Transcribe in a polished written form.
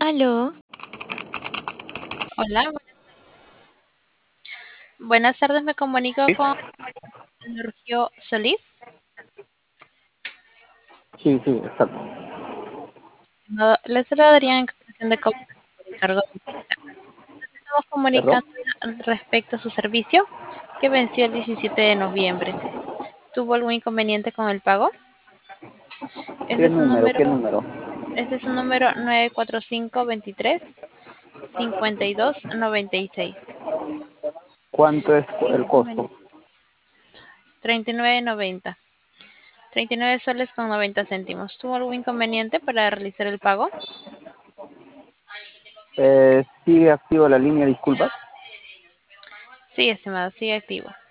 Aló, Hola, buenas tardes, me comunico con Sergio Solís. sí, sí, exacto. No, le saludaría en cancelación de cobro por encargo de visita. Nos estamos ¿Perdón? comunicando respecto a su servicio que venció el 17 de noviembre. ¿Tuvo algún inconveniente con el pago? Este ¿Qué es un número? número, ¿Qué número? este es un número 94523 5296. ¿Cuánto es el costo? Inconveniente. 39.90. 39 soles con 90 céntimos. ¿Tuvo algún inconveniente para realizar el pago? ¿Sigue activa la línea, disculpas? Sí, estimado, sigue activo.